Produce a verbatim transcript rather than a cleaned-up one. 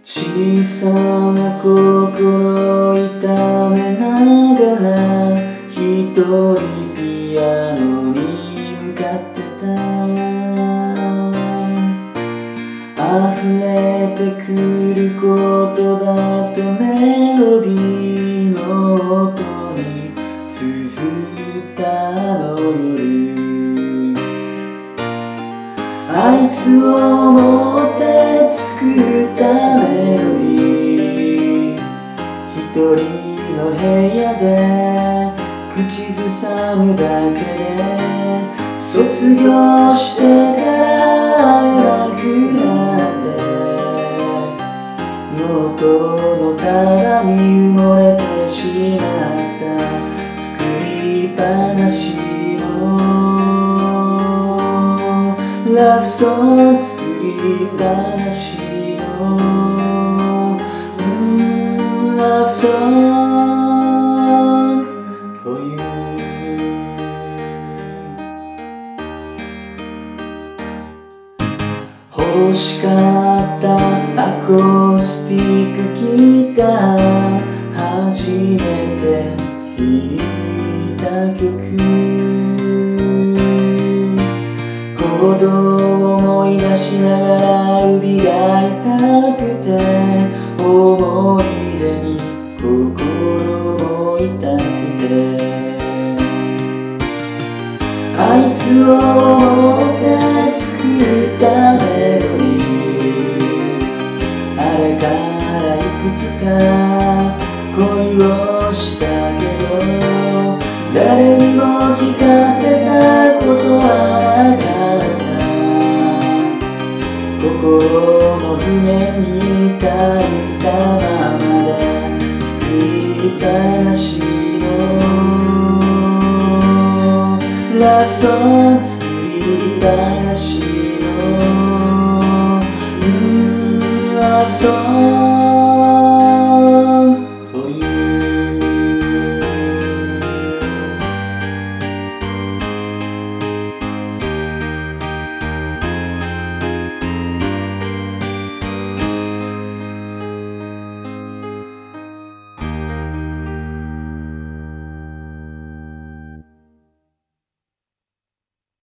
小さな心痛めながら一人ピアノに向かってた。溢れてくる言葉とメロディーの音に綴ったあの夜、あいつを思って作ったメロディー、一人の部屋で口ずさむだけで卒業してから会えなくなって、ノートの束に埋もれてしまった作り話のラブソング、作り話の、うん、ラブソング for you。 欲しかったアコースティックギター、初めて弾いた曲、コードを思い出しながら指が痛くて、思い出に心も痛くて、あいつを思って作ったメロディー、あれからいくつか恋をしたけど誰にも聞かせたことはなかった。心の船に抱いたままで作り話のラブソング、作り話の、うん、ラブソング